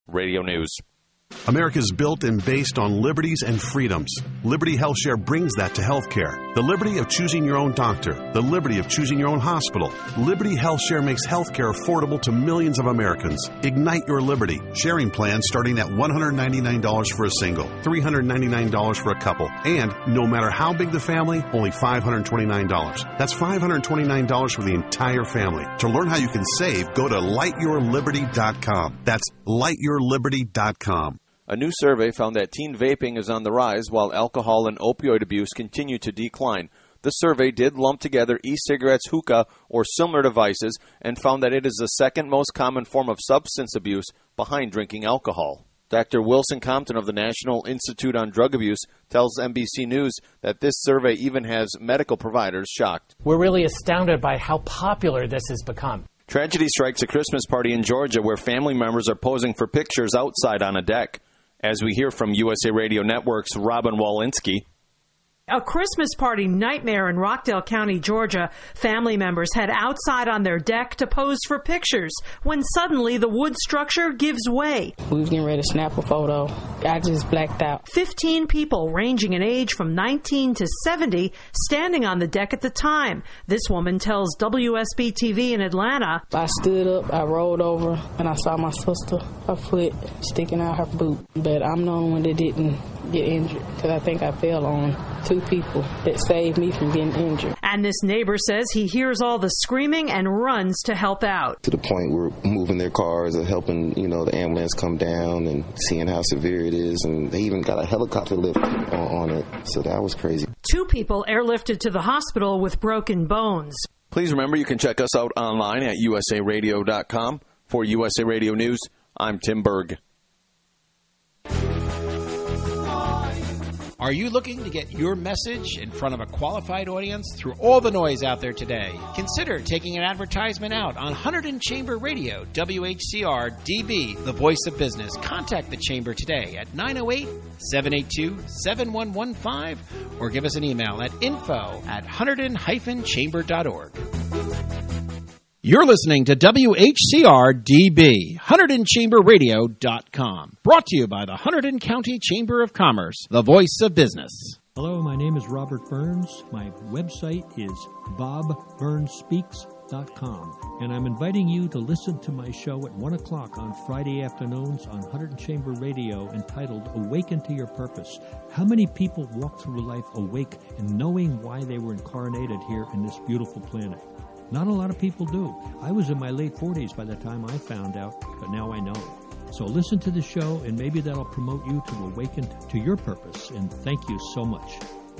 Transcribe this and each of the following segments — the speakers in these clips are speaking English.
Radio News. America's built and based on liberties and freedoms. Liberty HealthShare brings that to healthcare. The liberty of choosing your own doctor. The liberty of choosing your own hospital. Liberty HealthShare makes healthcare affordable to millions of Americans. Ignite your liberty. Sharing plans starting at $199 for a single, $399 for a couple, and no matter how big the family, only $529. That's $529 for the entire family. To learn how you can save, go to lightyourliberty.com. That's lightyourliberty.com. A new survey found that teen vaping is on the rise while alcohol and opioid abuse continue to decline. The survey did lump together e-cigarettes, hookah, or similar devices and found that it is the second most common form of substance abuse behind drinking alcohol. Dr. Wilson Compton of the National Institute on Drug Abuse tells NBC News that this survey even has medical providers shocked. We're really astounded by how popular this has become. Tragedy strikes a Christmas party in Georgia where family members are posing for pictures outside on a deck. As we hear from USA Radio Network's Robin Walensky. A Christmas party nightmare in Rockdale County, Georgia. Family members head outside on their deck to pose for pictures when suddenly the wood structure gives way. We was getting ready to snap a photo. I just blacked out. 15 people ranging in age from 19 to 70 standing on the deck at the time. This woman tells WSB-TV in Atlanta. I stood up, I rolled over, and I saw my sister, her foot sticking out her boot. But I'm the only one that didn't get injured because I think I fell on two people that saved me from getting injured. And this neighbor says he hears all the screaming and runs to help out. To the point where moving their cars or helping, the ambulance come down and seeing how severe it is. And they even got a helicopter lift on it. So that was crazy. 2 people airlifted to the hospital with broken bones. Please remember you can check us out online at usaradio.com. For USA Radio News, I'm Tim Berg. Are you looking to get your message in front of a qualified audience through all the noise out there today? Consider taking an advertisement out on Hunterdon Chamber Radio, WHCR DB, the voice of business. Contact the Chamber today at 908-782-7115 or give us an email at info@hunterdon-chamber.org. You're listening to WHCR DB, HunterdonChamberRadio.com. Brought to you by the Hunterdon County Chamber of Commerce, the voice of business. Hello, my name is Robert Burns. My website is BobBurnsSpeaks.com. And I'm inviting you to listen to my show at 1 o'clock on Friday afternoons on Hunterdon Chamber Radio entitled Awaken to Your Purpose. How many people walk through life awake and knowing why they were incarnated here in this beautiful planet? Not a lot of people do. I was in my late 40s by the time I found out, but now I know. So listen to the show, and maybe that'll promote you to awaken to your purpose. And thank you so much.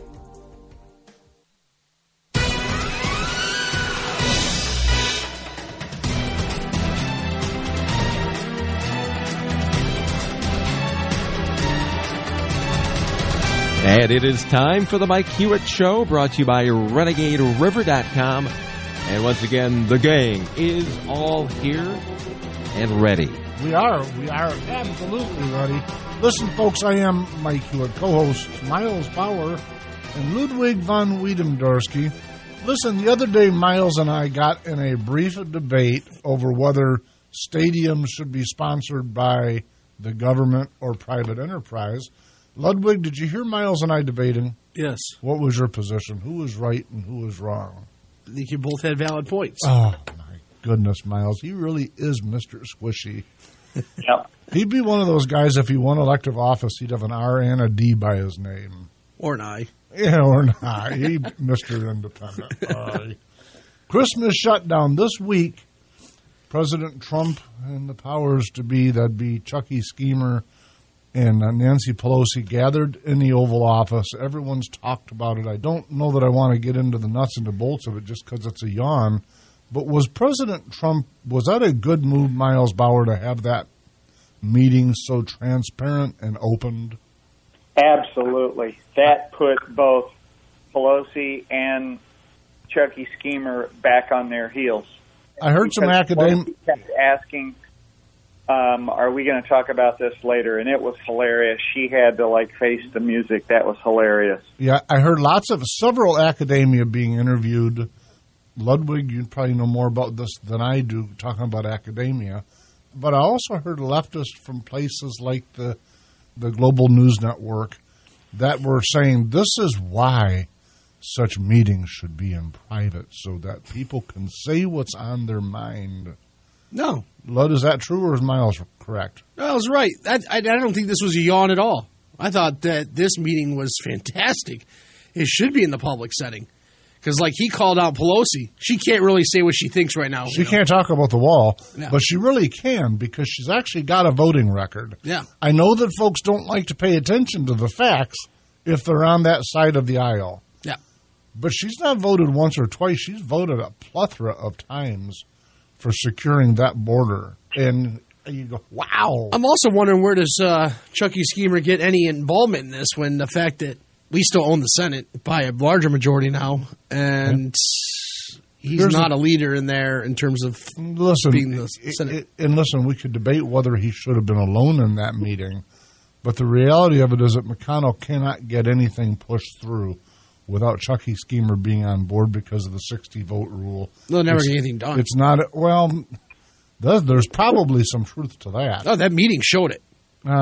And it is time for the Mike Hewitt Show, brought to you by RenegadeRiver.com. And once again, the gang is all here and ready. We are absolutely ready. Listen, folks, I am Mike Hewitt, co-hosts Miles Bauer and Ludwig von Wiedendorsky. Listen, the other day, Miles and I got in a brief debate over whether stadiums should be sponsored by the government or private enterprise. Ludwig, did you hear Miles and I debating? Yes. What was your position? Who was right and who was wrong? I think you both had valid points. Oh, my goodness, Miles. He really is Mr. Squishy. Yep. He'd be one of those guys, if he won elective office, he'd have an R and a D by his name. Or an I. Yeah, or an I. He Mr. Independent. Christmas shutdown this week. President Trump and the powers to be, that'd be Chucky Schemer and Nancy Pelosi, gathered in the Oval Office. Everyone's talked about it. I don't know that I want to get into the nuts and the bolts of it just because it's a yawn. But was President Trump, was that a good move, Miles Bauer, to have that meeting so transparent and opened? Absolutely. That put both Pelosi and Chucky Schemer back on their heels. I heard some academics kept asking, are we going to talk about this later? And it was hilarious. She had to, face the music. That was hilarious. Yeah, I heard several academia being interviewed. Ludwig, you probably know more about this than I do, talking about academia. But I also heard leftists from places like the Global News Network that were saying this is why such meetings should be in private so that people can say what's on their mind. No. Lud, is that true or is Miles correct? Miles right. I don't think this was a yawn at all. I thought that this meeting was fantastic. It should be in the public setting. Because, like, he called out Pelosi. She can't really say what she thinks right now. She can't talk about the wall, No. but she really can because she's actually got a voting record. Yeah. I know that folks don't like to pay attention to the facts if they're on that side of the aisle. Yeah. But she's not voted once or twice. She's voted a plethora of times for securing that border. And you go, wow. I'm also wondering, where does Chucky Schemer get any involvement in this when the fact that we still own the Senate by a larger majority now, and he's not a leader in there in terms of being the Senate. And listen, we could debate whether he should have been alone in that meeting, but the reality of it is that McConnell cannot get anything pushed through without Chucky Schemer being on board because of the 60-vote rule. They'll never get anything done. It's not, well, there's probably some truth to that. Oh, that meeting showed it.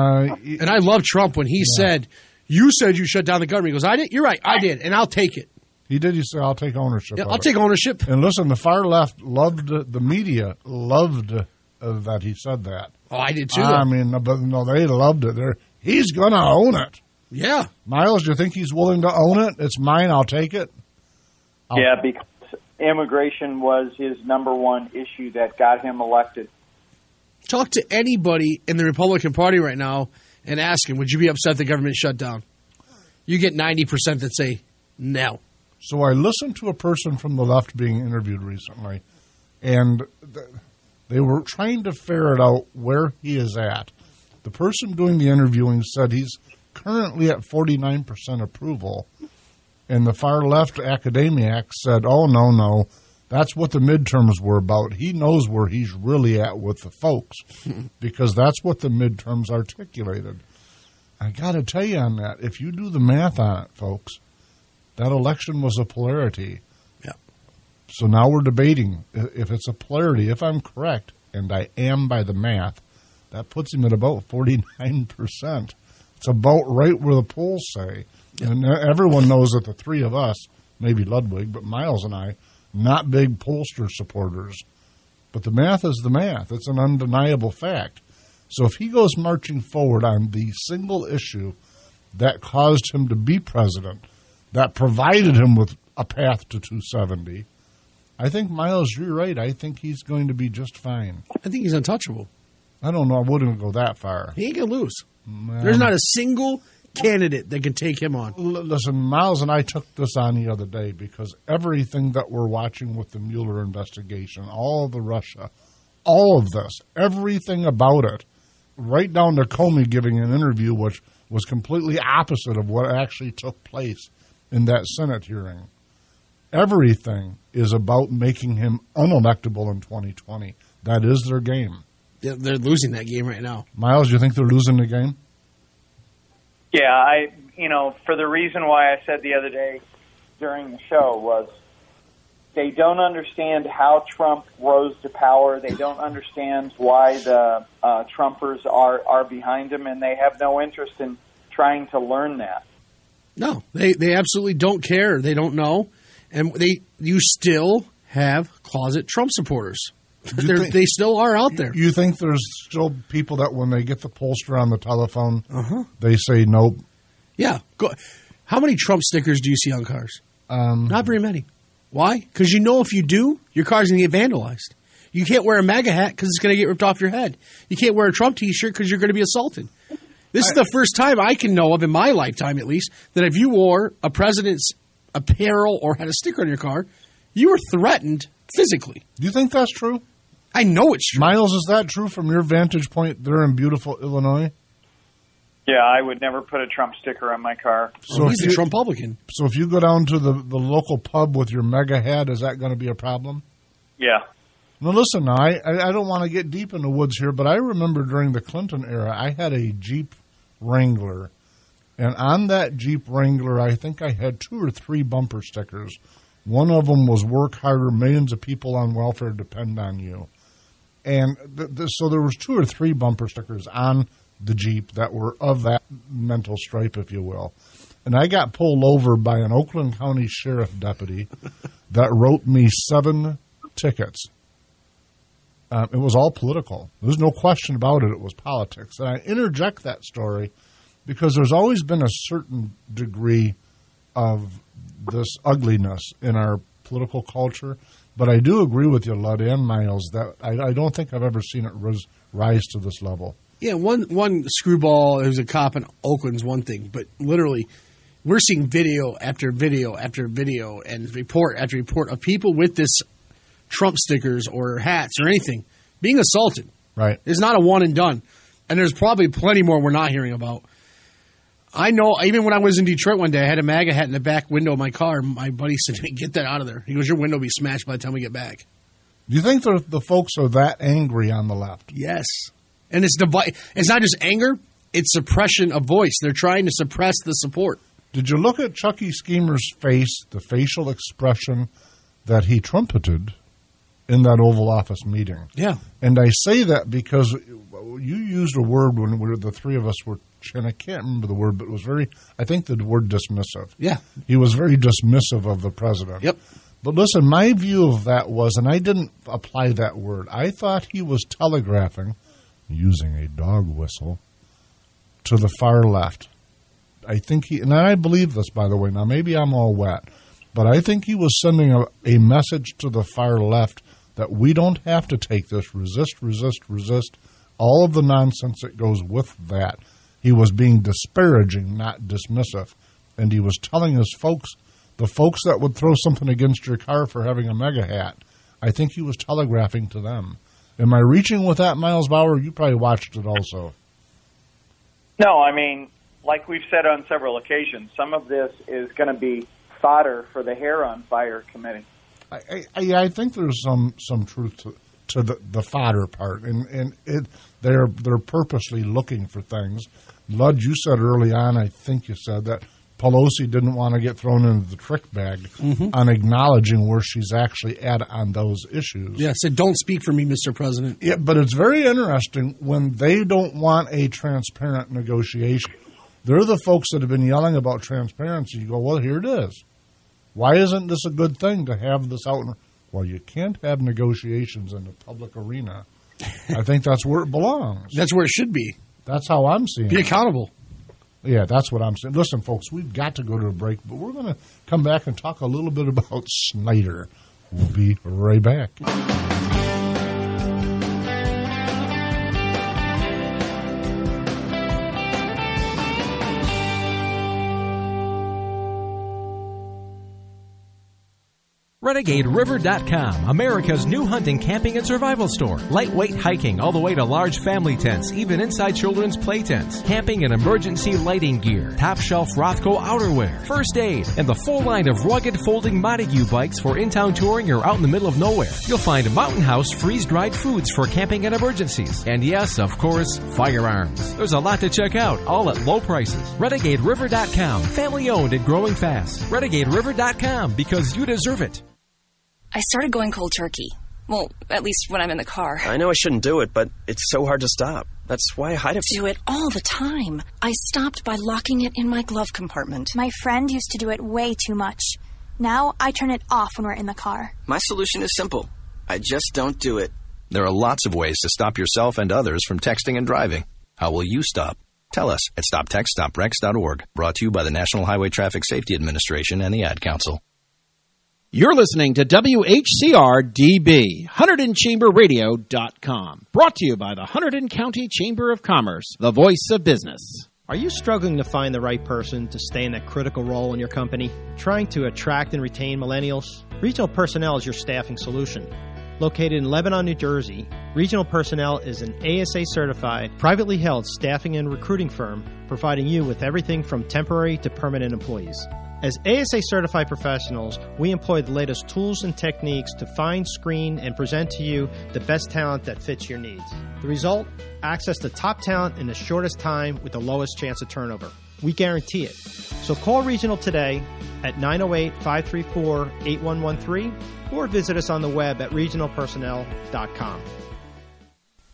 And I love Trump when he said, you said you shut down the government. He goes, I did? You're right, I did, and I'll take it. He did. You say, I'll take ownership Yeah, of I'll it. take ownership. And listen, the far left loved, the media loved that he said that. Oh, I did too. I mean, but no, they loved it. He's going to own it. Yeah. Miles, do you think he's willing to own it? It's mine, I'll take it? Yeah, because immigration was his number one issue that got him elected. Talk to anybody in the Republican Party right now and ask him, would you be upset the government shut down? You get 90% that say no. So I listened to a person from the left being interviewed recently, and they were trying to ferret out where he is at. The person doing the interviewing said he's currently at 49% approval, and the far left academic said, oh, no, that's what the midterms were about. He knows where he's really at with the folks because that's what the midterms articulated. I got to tell you on that, if you do the math on it, folks, that election was a polarity. Yeah. So now we're debating if it's a polarity. If I'm correct, and I am by the math, that puts him at about 49%. It's about right where the polls say. Yeah. And everyone knows that the three of us, maybe Ludwig, but Miles and I, not big pollster supporters. But the math is the math. It's an undeniable fact. So if he goes marching forward on the single issue that caused him to be president, that provided him with a path to 270, I think, Miles, you're right. I think he's going to be just fine. I think he's untouchable. I don't know. I wouldn't go that far. He ain't going to lose. There's not a single candidate that can take him on. Listen, Miles and I took this on the other day because everything that we're watching with the Mueller investigation, all of the Russia, all of this, everything about it, right down to Comey giving an interview which was completely opposite of what actually took place in that Senate hearing. Everything is about making him unelectable in 2020. That is their game. Yeah, they're losing that game right now. Miles, do you think they're losing the game? Yeah, for the reason why I said the other day during the show was they don't understand how Trump rose to power. They don't understand why the Trumpers are behind him, and they have no interest in trying to learn that. No, they absolutely don't care. They don't know. And you still have closet Trump supporters. They still are out there. You think there's still people that when they get the pollster on the telephone, they say nope? Yeah. How many Trump stickers do you see on cars? Not very many. Why? Because you know if you do, your car's going to get vandalized. You can't wear a MAGA hat because it's going to get ripped off your head. You can't wear a Trump T-shirt because you're going to be assaulted. This is the first time I can know of, in my lifetime at least, that if you wore a president's apparel or had a sticker on your car, you were threatened physically. Do you think that's true? I know it's true. Miles, is that true from your vantage point there in beautiful Illinois? Yeah, I would never put a Trump sticker on my car. So he's a Trump-Republican. So if you go down to the local pub with your mega hat, is that going to be a problem? Yeah. Now, listen, I don't want to get deep in the woods here, but I remember during the Clinton era, I had a Jeep Wrangler. And on that Jeep Wrangler, I think I had 2 or 3 bumper stickers. One of them was work harder, millions of people on welfare depend on you. And so there was 2 or 3 bumper stickers on the Jeep that were of that mental stripe, if you will. And I got pulled over by an Oakland County Sheriff deputy that wrote me 7 tickets. It was all political. There's no question about it. It was politics. And I interject that story because there's always been a certain degree of this ugliness in our political culture. But I do agree with you, Lud and Miles, that I don't think I've ever seen it rise to this level. Yeah, one screwball who's a cop in Oakland's one thing, but literally we're seeing video after video after video and report after report of people with this Trump stickers or hats or anything being assaulted. Right. It's not a one and done. And there's probably plenty more we're not hearing about. I know, even when I was in Detroit one day, I had a MAGA hat in the back window of my car. My buddy said, "Get that out of there." He goes, "Your window will be smashed by the time we get back." Do you think the folks are that angry on the left? Yes. And it's not just anger, it's suppression of voice. They're trying to suppress the support. Did you look at Chucky Schemer's face, the facial expression that he trumpeted in that Oval Office meeting? Yeah. And I say that because you used a word when the 3 of us were, and I can't remember the word, but it was I think the word dismissive. Yeah. He was very dismissive of the president. Yep. But listen, my view of that was, and I didn't apply that word, I thought he was telegraphing, using a dog whistle, to the far left. I think and I believe this, by the way, now maybe I'm all wet, but I think he was sending a message to the far left that we don't have to take this, resist, all of the nonsense that goes with that. He was being disparaging, not dismissive, and he was telling his folks, the folks that would throw something against your car for having a MAGA hat, I think he was telegraphing to them. Am I reaching with that, Miles Bauer? You probably watched it also. No, I mean, like we've said on several occasions, some of this is going to be fodder for the Hair on Fire committee. I think there's some truth to the fodder part, and they're purposely looking for things. Lud, you said early on, I think you said that Pelosi didn't want to get thrown into the trick bag on acknowledging where she's actually at on those issues. Yeah, said, "Don't speak for me, Mr. President." Yeah, but it's very interesting when they don't want a transparent negotiation. They're the folks that have been yelling about transparency. You go, well, here it is. Why isn't this a good thing to have this out? Well, you can't have negotiations in the public arena. I think that's where it belongs. That's where it should be. That's how I'm seeing it. Be accountable. Yeah, that's what I'm saying. Listen, folks, we've got to go to a break, but we're going to come back and talk a little bit about Snyder. We'll be right back. RenegadeRiver.com, America's new hunting, camping, and survival store. Lightweight hiking all the way to large family tents, even inside children's play tents. Camping and emergency lighting gear. Top shelf Rothco outerwear. First aid. And the full line of rugged folding Montague bikes for in-town touring or out in the middle of nowhere. You'll find Mountain House freeze-dried foods for camping and emergencies. And yes, of course, firearms. There's a lot to check out, all at low prices. RenegadeRiver.com, family owned and growing fast. RenegadeRiver.com, because you deserve it. I started going cold turkey. Well, at least when I'm in the car. I know I shouldn't do it, but it's so hard to stop. That's why I hide it. Do it all the time. I stopped by locking it in my glove compartment. My friend used to do it way too much. Now I turn it off when we're in the car. My solution is simple. I just don't do it. There are lots of ways to stop yourself and others from texting and driving. How will you stop? Tell us at StopTextStopWrecks.org. Brought to you by the National Highway Traffic Safety Administration and the Ad Council. You're listening to WHCR-DB, HunterdonChamberRadio.com. Brought to you by the Hunterdon County Chamber of Commerce, the voice of business. Are you struggling to find the right person to stay in that critical role in your company? Trying to attract and retain millennials? Regional Personnel is your staffing solution. Located in Lebanon, New Jersey, Regional Personnel is an ASA-certified, privately held staffing and recruiting firm providing you with everything from temporary to permanent employees. As ASA-certified professionals, we employ the latest tools and techniques to find, screen, and present to you the best talent that fits your needs. The result? Access to top talent in the shortest time with the lowest chance of turnover. We guarantee it. So call Regional today at 908-534-8113 or visit us on the web at regionalpersonnel.com.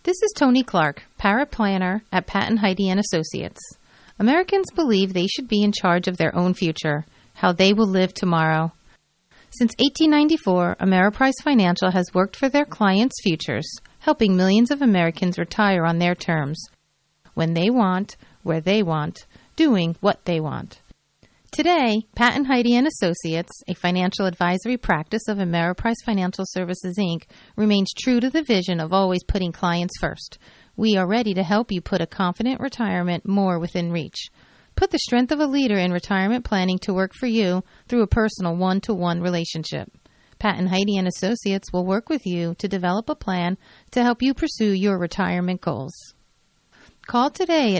This is Tony Clark, paraplanner at Pat and Heidi and Associates. Americans believe they should be in charge of their own future, how they will live tomorrow. Since 1894, Ameriprise Financial has worked for their clients' futures, helping millions of Americans retire on their terms, when they want, where they want, doing what they want. Today, Pat and Heidi and Associates, a financial advisory practice of Ameriprise Financial Services, Inc., remains true to the vision of always putting clients first. We are ready to help you put a confident retirement more within reach. Put the strength of a leader in retirement planning to work for you through a personal one-to-one relationship. Pat and Heidi and Associates will work with you to develop a plan to help you pursue your retirement goals. Call today at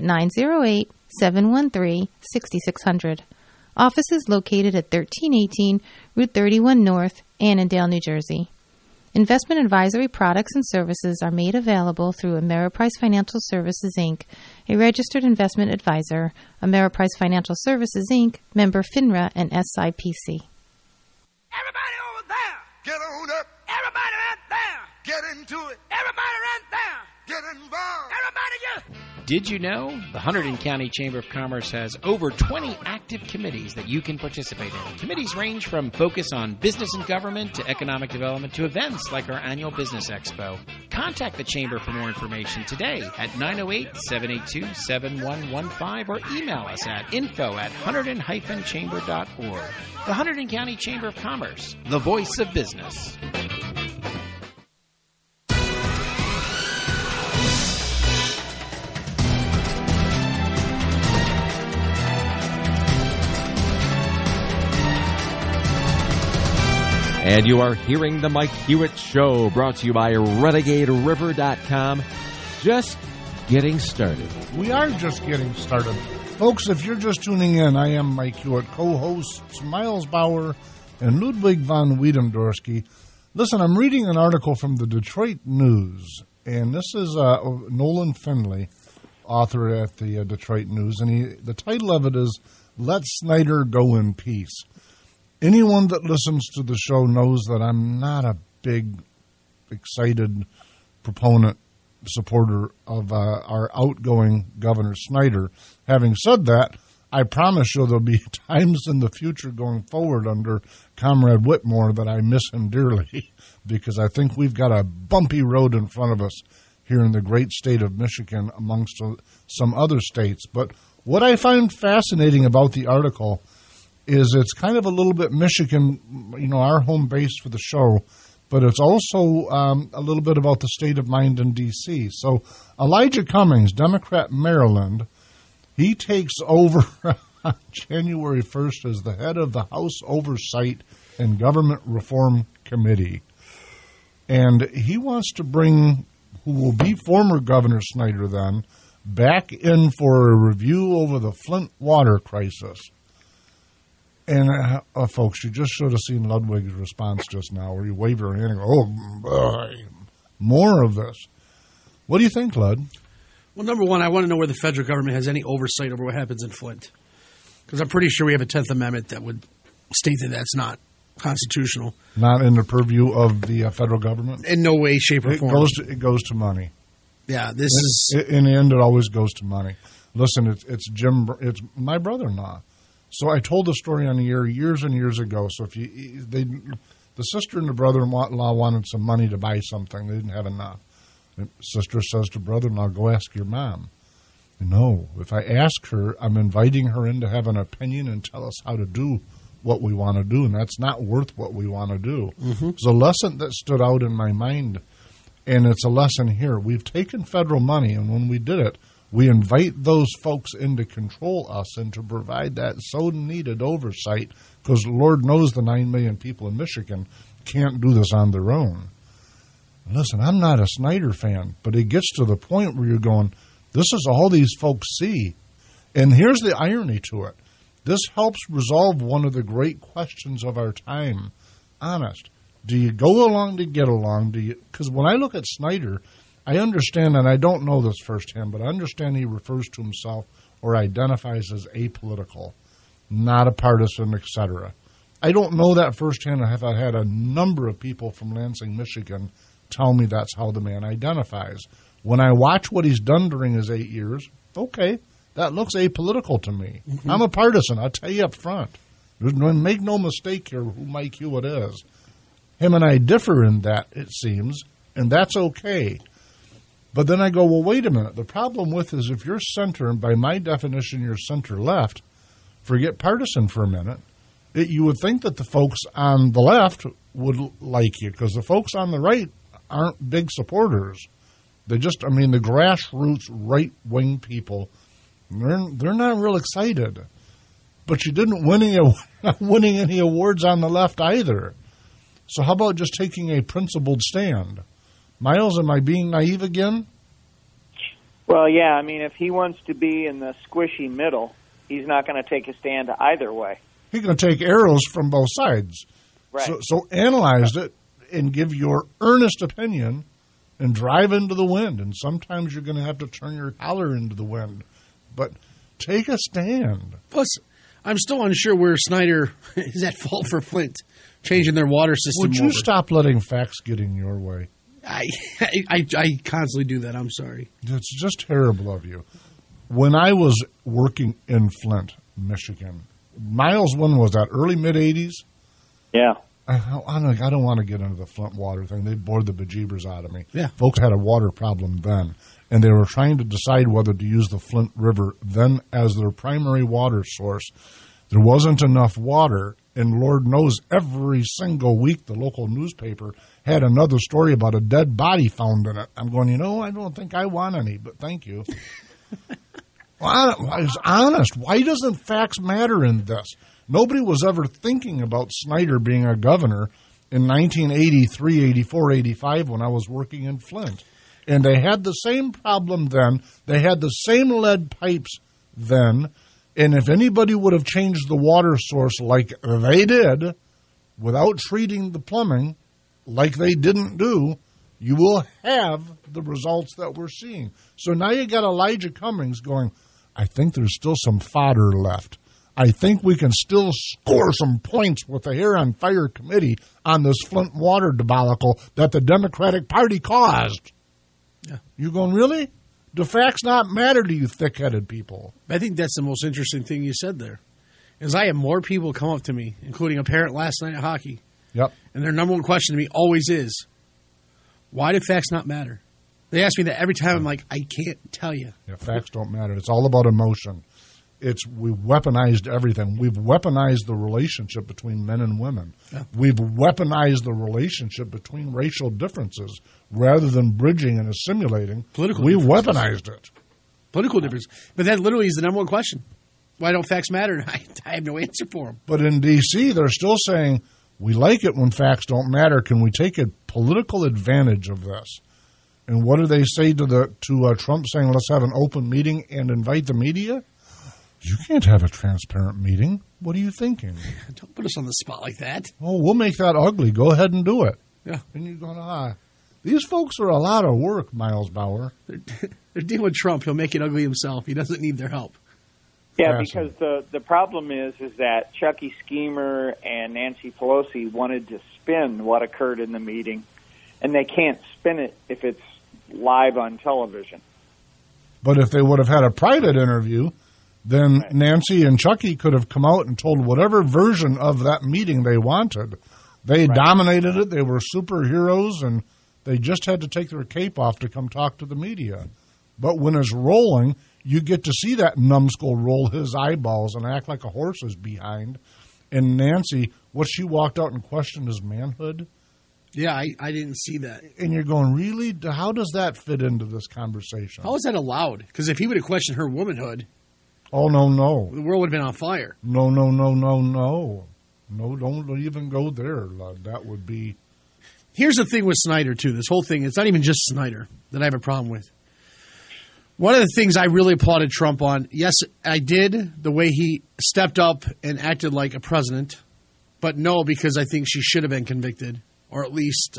908-713-6600. Office is located at 1318 Route 31 North, Annandale, New Jersey. Investment advisory products and services are made available through Ameriprise Financial Services, Inc., a registered investment advisor. Ameriprise Financial Services, Inc., member FINRA and SIPC. Everybody over there, get on up. Everybody right there, get into it. Everybody right there, get involved. Everybody just... Did you know the Hunterdon County Chamber of Commerce has over 20 active committees that you can participate in? Committees range from focus on business and government to economic development to events like our annual Business Expo. Contact the Chamber for more information today at 908-782-7115 or email us at info@hunterdon-chamber.org. The Hunterdon County Chamber of Commerce, the voice of business. And you are hearing the Mike Hewitt Show, brought to you by RenegadeRiver.com. Just getting started. We are just getting started. Folks, if you're just tuning in, I am Mike Hewitt, co-hosts Miles Bauer and Ludwig von Wiedendorsky. Listen, I'm reading an article from the Detroit News, and this is Nolan Finley, author at the Detroit News, and the title of it is, Let Snyder Go in Peace. Anyone that listens to the show knows that I'm not a big, excited proponent, supporter of our outgoing Governor Snyder. Having said that, I promise you there'll be times in the future going forward under Comrade Whitmore that I miss him dearly, because I think we've got a bumpy road in front of us here in the great state of Michigan amongst some other states. But what I find fascinating about the article is it's kind of a little bit Michigan, our home base for the show, but it's also a little bit about the state of mind in D.C. So Elijah Cummings, Democrat, Maryland, he takes over on January 1st as the head of the House Oversight and Government Reform Committee. And he wants to bring, who will be former Governor Snyder then, back in for a review over the Flint water crisis. And, folks, you just should have seen Ludwig's response just now, where he waved her hand and go, oh, boy, more of this. What do you think, Lud? Well, number one, I want to know where the federal government has any oversight over what happens in Flint. Because I'm pretty sure we have a 10th Amendment that would state that that's not constitutional. Not in the purview of the federal government? In no way, shape, or form. It goes to money. Yeah, in the end, it always goes to money. Listen, it's my brother-in-law. So I told the story on the air years and years ago. So the sister and the brother-in-law wanted some money to buy something. They didn't have enough. The sister says to brother-in-law, go ask your mom. No, if I ask her, I'm inviting her in to have an opinion and tell us how to do what we want to do, and that's not worth what we want to do. Mm-hmm. It's a lesson that stood out in my mind, and it's a lesson here. We've taken federal money, and when we did it, we invite those folks in to control us and to provide that so-needed oversight, because Lord knows the 9 million people in Michigan can't do this on their own. Listen, I'm not a Snyder fan, but it gets to the point where you're going, this is all these folks see. And here's the irony to it. This helps resolve one of the great questions of our time. Honest. Do you go along to get along? Because when I look at Snyder, I understand, and I don't know this firsthand, but I understand he refers to himself or identifies as apolitical, not a partisan, etc. I don't know that firsthand. I have had a number of people from Lansing, Michigan, tell me that's how the man identifies. When I watch what he's done during his 8 years, okay, that looks apolitical to me. Mm-hmm. I'm a partisan, I'll tell you up front. Make no mistake here who Mike Hewitt is. Him and I differ in that, it seems, and that's okay. But then I go, well, wait a minute. The problem with is if you're center, and by my definition you're center-left, forget partisan for a minute, you would think that the folks on the left would like you, because the folks on the right aren't big supporters. They just, the grassroots right-wing people, they're not real excited. But you didn't winning any awards on the left either. So how about just taking a principled stand? Miles, am I being naive again? Well, yeah. If he wants to be in the squishy middle, he's not going to take a stand either way. He's going to take arrows from both sides. Right. So analyze it and give your earnest opinion and drive into the wind. And sometimes you're going to have to turn your collar into the wind. But take a stand. Plus, I'm still unsure where Snyder is at fault for Flint changing their water system. Would you stop letting facts get in your way? I constantly do that. I'm sorry. It's just terrible of you. When I was working in Flint, Michigan, Miles, when was that? Early, mid-'80s? Yeah. I don't want to get into the Flint water thing. They bored the bejeebers out of me. Yeah. Folks had a water problem then, and they were trying to decide whether to use the Flint River then as their primary water source. There wasn't enough water, and Lord knows every single week the local newspaper had another story about a dead body found in it. I'm going, I don't think I want any, but thank you. Well, I was honest. Why doesn't facts matter in this? Nobody was ever thinking about Snyder being a governor in 1983, 84, 85 when I was working in Flint. And they had the same problem then. They had the same lead pipes then. And if anybody would have changed the water source like they did without treating the plumbing like they didn't do, you will have the results that we're seeing. So now you got Elijah Cummings going, I think there's still some fodder left. I think we can still score some points with the Hair on Fire Committee on this Flint water debacle that the Democratic Party caused. Yeah. You going, really? Do facts not matter to you thick-headed people? I think that's the most interesting thing you said there. Is I have more people come up to me, including a parent last night at hockey. Yep. And their number one question to me always is, why do facts not matter? They ask me that every time. I'm like, I can't tell you. Yeah, facts don't matter. It's all about emotion. We've weaponized everything. We've weaponized the relationship between men and women. Yeah. We've weaponized the relationship between racial differences rather than bridging and assimilating. We've weaponized it. Political difference. But that literally is the number one question. Why don't facts matter? I have no answer for them. But in D.C., they're still saying, we like it when facts don't matter. Can we take a political advantage of this? And what do they say to Trump saying, let's have an open meeting and invite the media? You can't have a transparent meeting. What are you thinking? Don't put us on the spot like that. Oh, we'll make that ugly. Go ahead and do it. Yeah. And you're going, these folks are a lot of work, Miles Bauer. They're dealing with Trump. He'll make it ugly himself. He doesn't need their help. Yeah, because the problem is that Chucky Schemer and Nancy Pelosi wanted to spin what occurred in the meeting, and they can't spin it if it's live on television. But if they would have had a private interview, then Nancy and Chucky could have come out and told whatever version of that meeting they wanted. They dominated it. They were superheroes, and they just had to take their cape off to come talk to the media. But when it's rolling, you get to see that numbskull roll his eyeballs and act like a horse is behind. And Nancy, she walked out and questioned his manhood? Yeah, I didn't see that. And you're going, really? How does that fit into this conversation? How is that allowed? Because if he would have questioned her womanhood... Oh, no. The world would have been on fire. No. No, don't even go there. That would be... Here's the thing with Snyder, too. This whole thing, it's not even just Snyder that I have a problem with. One of the things I really applauded Trump on, yes, I did, the way he stepped up and acted like a president, but no, because I think she should have been convicted, or at least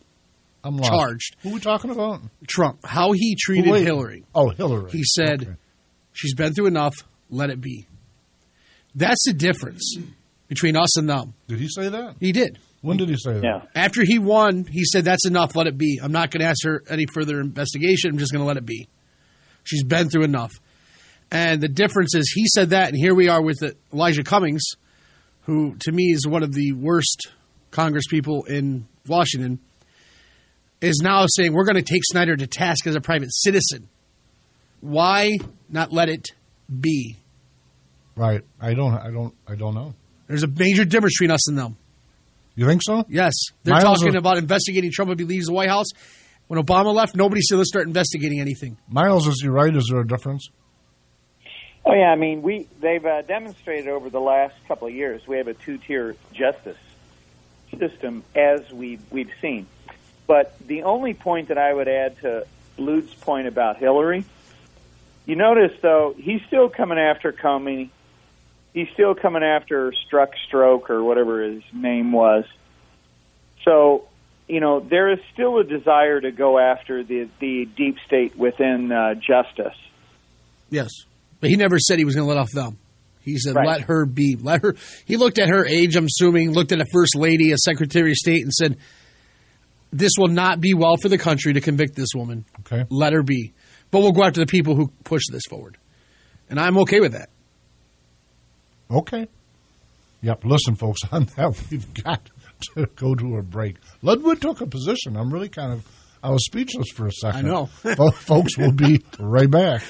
charged. Who are we talking about? Trump. How he treated Hillary. Oh, Hillary. He said, she's been through enough, let it be. That's the difference between us and them. Did he say that? He did. When did he say that? Yeah. After he won, he said, that's enough, let it be. I'm not going to ask her any further investigation. I'm just going to let it be. She's been through enough. And the difference is he said that, and here we are with Elijah Cummings, who to me is one of the worst Congress people in Washington, is now saying we're going to take Snyder to task as a private citizen. Why not let it be? Right. I don't know. There's a major difference between us and them. You think so? Yes. They're talking about investigating Trump if he leaves the White House. When Obama left, nobody said let's start investigating anything. Miles, is he right? Is there a difference? Oh, yeah. I mean, they've demonstrated over the last couple of years we have a two-tier justice system, as we've seen. But the only point that I would add to Lude's point about Hillary, you notice, though, he's still coming after Comey. He's still coming after Strzok or whatever his name was. So, there is still a desire to go after the deep state within justice. Yes. But he never said he was going to let off them. He said, let her be. Let her. He looked at her age, I'm assuming, looked at a first lady, a secretary of state, and said, this will not be well for the country to convict this woman. Okay. Let her be. But we'll go after the people who push this forward. And I'm okay with that. Okay. Yep. Listen, folks, on that, we've got to go to a break. Ludwig took a position. I was speechless for a second. I know. Folks, we'll be right back.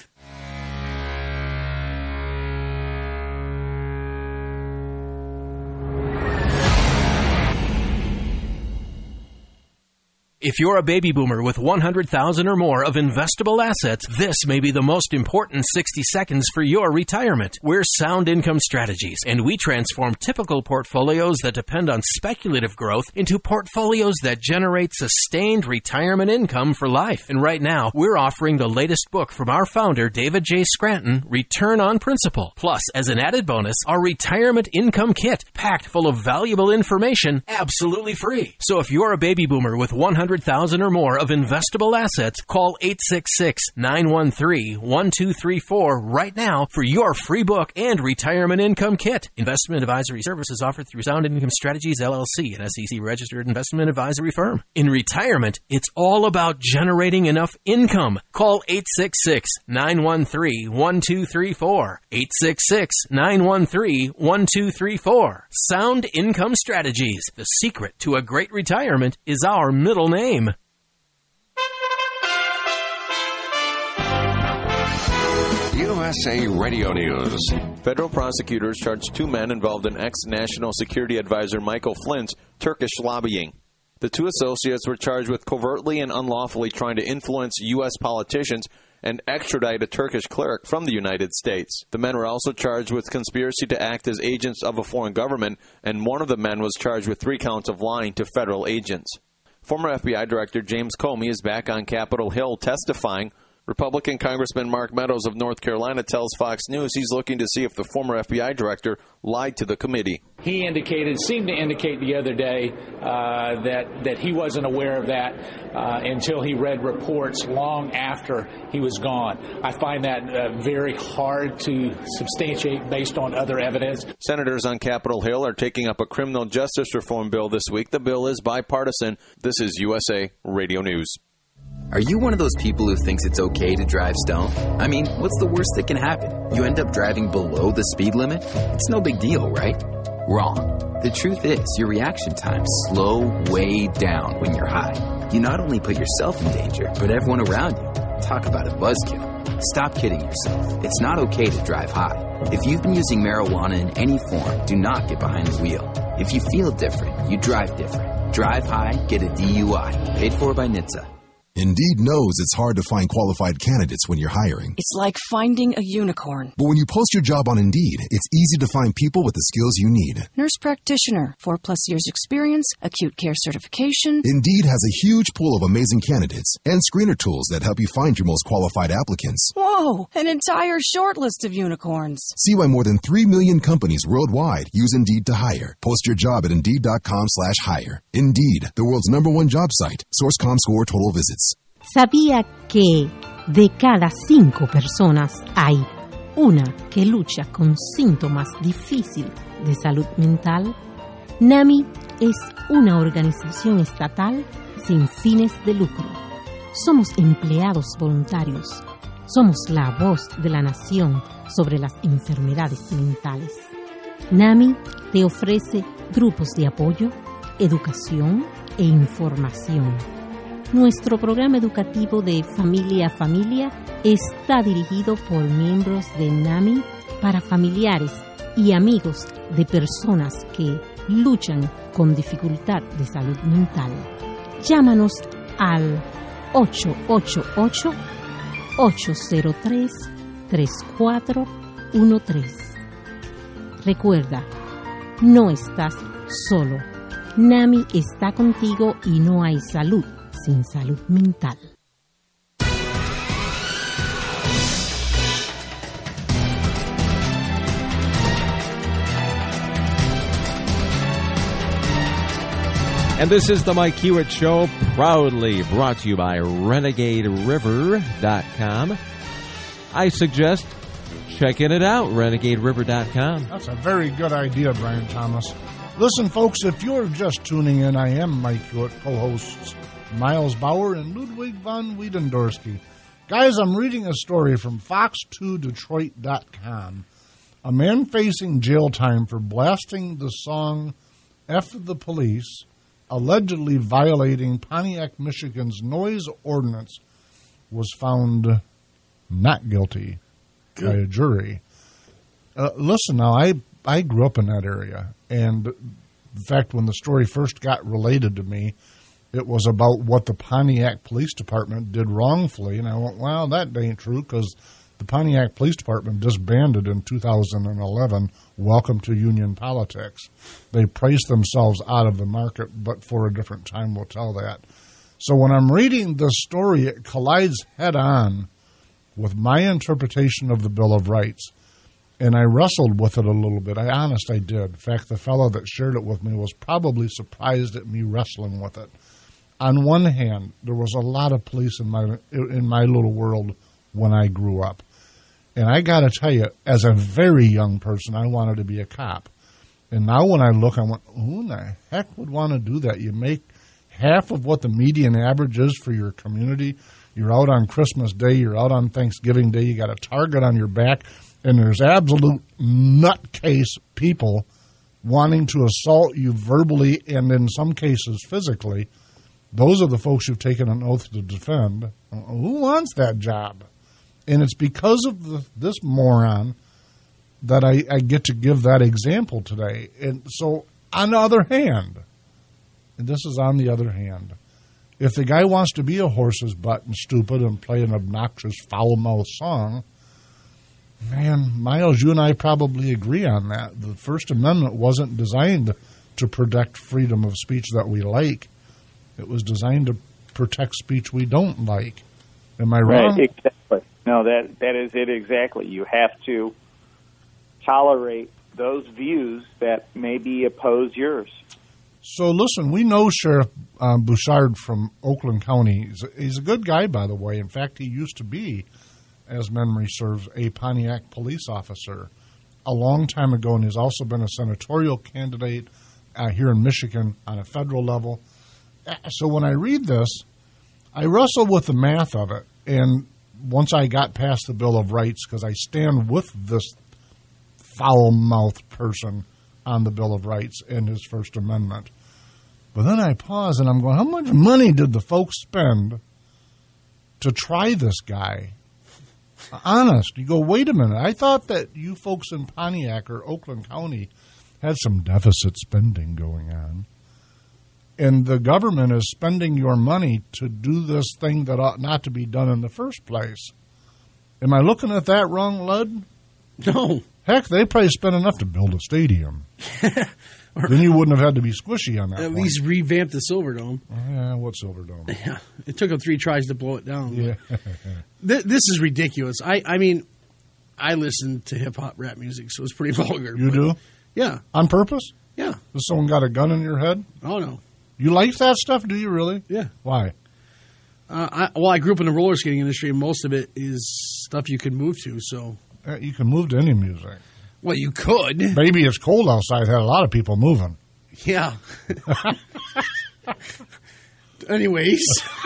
If you're a baby boomer with 100,000 or more of investable assets, this may be the most important 60 seconds for your retirement. We're Sound Income Strategies, and we transform typical portfolios that depend on speculative growth into portfolios that generate sustained retirement income for life. And right now, we're offering the latest book from our founder, David J. Scranton, Return on Principle. Plus, as an added bonus, our Retirement Income Kit, packed full of valuable information, absolutely free. So if you're a baby boomer with 100,000 or more of investable assets, call 866-913-1234 right now for your free book and retirement income kit. Investment advisory services offered through Sound Income Strategies, LLC, an SEC-registered investment advisory firm. In retirement, it's all about generating enough income. Call 866-913-1234. 866-913-1234. Sound Income Strategies. The secret to a great retirement is our middle name. USA Radio News. Federal prosecutors charged two men involved in ex-National Security Advisor Michael Flynn's Turkish lobbying. The two associates were charged with covertly and unlawfully trying to influence U.S. politicians and extradite a Turkish cleric from the United States. The men were also charged with conspiracy to act as agents of a foreign government, and one of the men was charged with 3 counts of lying to federal agents. Former FBI Director James Comey is back on Capitol Hill testifying. Republican Congressman Mark Meadows of North Carolina tells Fox News he's looking to see if the former FBI director lied to the committee. He seemed to indicate the other day that he wasn't aware of that until he read reports long after he was gone. I find that very hard to substantiate based on other evidence. Senators on Capitol Hill are taking up a criminal justice reform bill this week. The bill is bipartisan. This is USA Radio News. Are you one of those people who thinks it's okay to drive stoned? I mean, what's the worst that can happen? You end up driving below the speed limit? It's no big deal, right? Wrong. The truth is, your reaction times slow way down when you're high. You not only put yourself in danger, but everyone around you. Talk about a buzzkill. Stop kidding yourself. It's not okay to drive high. If you've been using marijuana in any form, do not get behind the wheel. If you feel different, you drive different. Drive high, get a DUI. Paid for by NHTSA. Indeed knows it's hard to find qualified candidates when you're hiring. It's like finding a unicorn. But when you post your job on Indeed, it's easy to find people with the skills you need. Nurse practitioner, 4+ years experience, acute care certification. Indeed has a huge pool of amazing candidates and screener tools that help you find your most qualified applicants. Whoa, an entire short list of unicorns. See why more than 3 million companies worldwide use Indeed to hire. Post your job at Indeed.com/hire. Indeed, the world's #1 job site. Source.com score total visits. ¿Sabía que de cada 5 personas hay una que lucha con síntomas difíciles de salud mental? NAMI es una organización estatal sin fines de lucro. Somos empleados voluntarios. Somos la voz de la nación sobre las enfermedades mentales. NAMI te ofrece grupos de apoyo, educación e información. Nuestro programa educativo de Familia a Familia está dirigido por miembros de NAMI para familiares y amigos de personas que luchan con dificultad de salud mental. Llámanos al 888-803-3413. Recuerda, no estás solo. NAMI está contigo y no hay salud sin salud mental. And this is the Mike Hewitt Show, proudly brought to you by RenegadeRiver.com. I suggest checking it out, RenegadeRiver.com. That's a very good idea, Brian Thomas. Listen, folks, if you're just tuning in, I am Mike Hewitt, co-hosts Miles Bauer and Ludwig von Wiedendorsky. Guys, I'm reading a story from Fox2Detroit.com. A man facing jail time for blasting the song F the Police, allegedly violating Pontiac, Michigan's noise ordinance, was found not guilty by a jury. Listen, now, I grew up in that area, and in fact, when the story first got related to me, it was about what the Pontiac Police Department did wrongfully, and I went, well, that ain't true, because the Pontiac Police Department disbanded in 2011. Welcome to union politics. They priced themselves out of the market, but for a different time we'll tell that. So when I'm reading this story, it collides head-on with my interpretation of the Bill of Rights, and I wrestled with it a little bit. I did. In fact, the fellow that shared it with me was probably surprised at me wrestling with it. On one hand, there was a lot of police in my little world when I grew up. And I got to tell you, as a very young person, I wanted to be a cop. And now when I look, I went, who in the heck would want to do that? You make half of what the median average is for your community. You're out on Christmas Day. You're out on Thanksgiving Day. You got a target on your back. And there's absolute nutcase people wanting to assault you verbally and in some cases physically. Those are the folks who've taken an oath to defend. Who wants that job? And it's because of this moron that I get to give that example today. And so, on the other hand, and this is on the other hand, if the guy wants to be a horse's butt and stupid and play an obnoxious, foul-mouthed song, man, Miles, you and I probably agree on that. The First Amendment wasn't designed to protect freedom of speech that we like. It was designed to protect speech we don't like. Am I wrong? Right, exactly. No, that is it exactly. You have to tolerate those views that maybe oppose yours. So listen, we know Sheriff Bouchard from Oakland County. He's a good guy, by the way. In fact, he used to be, as memory serves, a Pontiac police officer a long time ago, and he's also been a senatorial candidate here in Michigan on a federal level. So when I read this, I wrestle with the math of it, and once I got past the Bill of Rights, because I stand with this foul-mouthed person on the Bill of Rights and his First Amendment. But then I pause, and I'm going, how much money did the folks spend to try this guy? Honest. You go, wait a minute. I thought that you folks in Pontiac or Oakland County had some deficit spending going on. And the government is spending your money to do this thing that ought not to be done in the first place. Am I looking at that wrong, Lud? No. Heck, they probably spent enough to build a stadium. Then you wouldn't have had to be squishy on that At one. least revamped the Silverdome. Yeah, what Silverdome? Yeah, it took them 3 tries to blow it down. Yeah. This is ridiculous. I mean, I listen to hip-hop rap music, so it's pretty vulgar. You do? Yeah. On purpose? Yeah. Has someone got a gun in your head? Oh, no. You like that stuff? Do you really? Yeah. Why? I grew up in the roller skating industry, and most of it is stuff you can move to. So you can move to any music. Well, you could. Baby It's Cold Outside had a lot of people moving. Yeah. Anyways.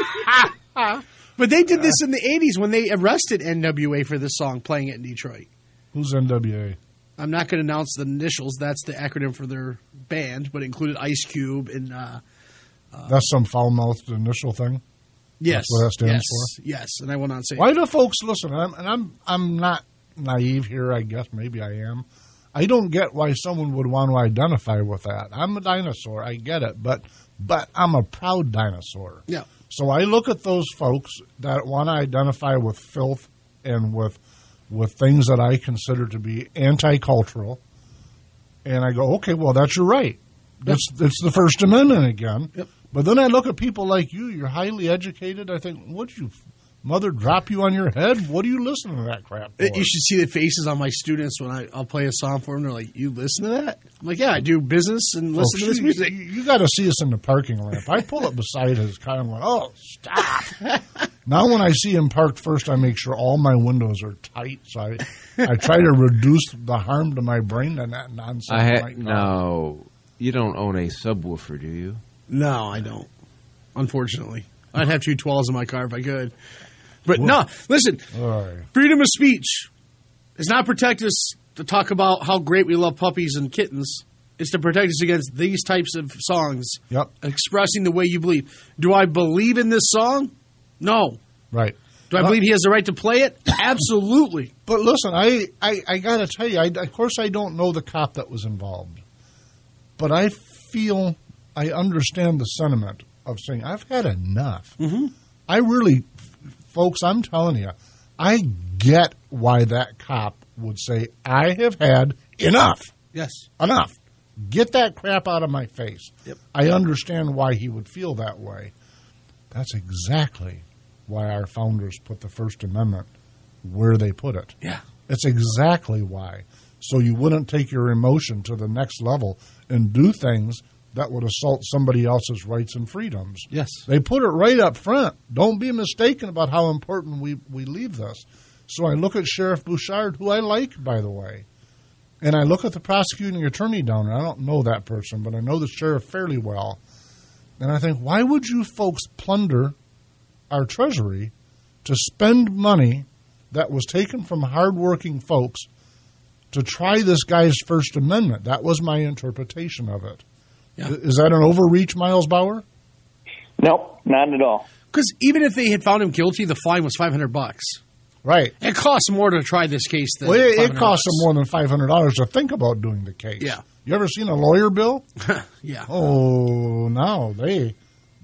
But they did this in the 80s when they arrested NWA for this song, playing it in Detroit. Who's NWA? I'm not going to announce the initials. That's the acronym for their band, but it included Ice Cube and... That's some foul-mouthed initial thing? Yes. That's what that stands for? Yes, and I will not say... Why do folks listen? I'm not naive here, I guess. Maybe I am. I don't get why someone would want to identify with that. I'm a dinosaur. I get it. But I'm a proud dinosaur. Yeah. So I look at those folks that want to identify with filth and with things that I consider to be anti-cultural, and I go, okay, well, that's your right. It's the First Amendment again. Yep. But then I look at people like you. You're highly educated. I think, would you mother drop you on your head? What are you listening to that crap for? You should see the faces on my students when I'll play a song for them. They're like, you listen to that? I'm like, yeah, I do business and listen to this music. You got to see us in the parking lot. If I pull up beside his car, I'm going, oh, stop. Now when I see him parked first, I make sure all my windows are tight. So I try to reduce the harm to my brain and that nonsense. No, you don't own a subwoofer, do you? No, I don't. Unfortunately. I'd have 2 12s in my car if I could. But no, listen, freedom of speech is not protect us to talk about how great we love puppies and kittens. It's to protect us against these types of songs, expressing the way you believe. Do I believe in this song? No. Right. Do I believe he has the right to play it? Absolutely. But listen, I got to tell you, of course I don't know the cop that was involved. But I feel I understand the sentiment of saying, I've had enough. Mm-hmm. I really... Folks, I'm telling you, I get why that cop would say, I have had enough. Yes. Enough. Get that crap out of my face. Yep. I understand why he would feel that way. That's exactly why our founders put the First Amendment where they put it. Yeah. It's exactly why. So you wouldn't take your emotion to the next level and do things that would assault somebody else's rights and freedoms. Yes. They put it right up front. Don't be mistaken about how important we leave this. So I look at Sheriff Bouchard, who I like, by the way, and I look at the prosecuting attorney down there. I don't know that person, but I know the sheriff fairly well. And I think, why would you folks plunder our treasury to spend money that was taken from hardworking folks to try this guy's First Amendment? That was my interpretation of it. Yeah. Is that an overreach, Miles Bauer? Nope, not at all. Because even if they had found him guilty, the fine was $500. Right. It costs more to try this case than it costs them more than $500 to think about doing the case. Yeah. You ever seen a lawyer bill? Yeah. Oh, no. They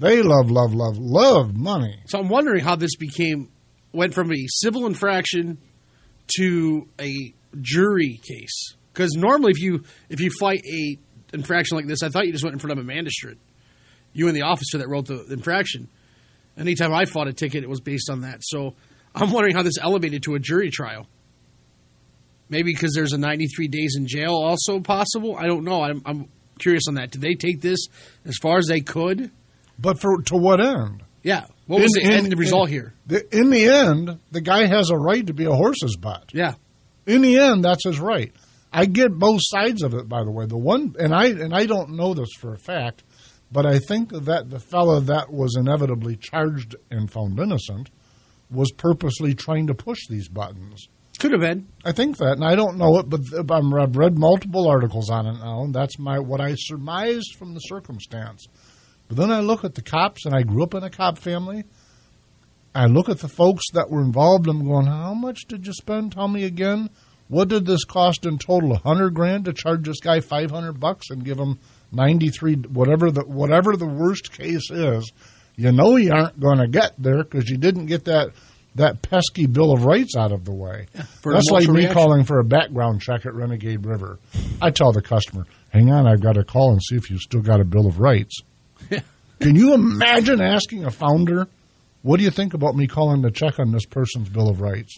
love money. So I'm wondering how this went from a civil infraction to a jury case. Because normally if you fight a infraction like this, I thought you just went in front of a magistrate. You and the officer that wrote the infraction. Anytime I fought a ticket, it was based on that. So I'm wondering how this elevated to a jury trial. Maybe because there's a 93 days in jail also possible. I don't know. I'm curious on that. Did they take this as far as they could? But to what end? Yeah. What was the end result here? In the end, the guy has a right to be a horse's butt. Yeah. In the end, that's his right. I get both sides of it, by the way. The one, and I don't know this for a fact, but I think that the fellow that was inevitably charged and found innocent was purposely trying to push these buttons. Could have been. I think that, and I don't know it, but I've read multiple articles on it now, and that's what I surmised from the circumstance. But then I look at the cops, and I grew up in a cop family. I look at the folks that were involved, and I'm going, how much did you spend? Tell me again. What did this cost in total? $100,000 to charge this guy $500 and give him 93, whatever the worst case is. You know you aren't going to get there because you didn't get that pesky Bill of Rights out of the way. Yeah, that's like me calling for a background check at Renegade River. I tell the customer, hang on, I've got to call and see if you still got a Bill of Rights. Can you imagine asking a founder, what do you think about me calling to check on this person's Bill of Rights?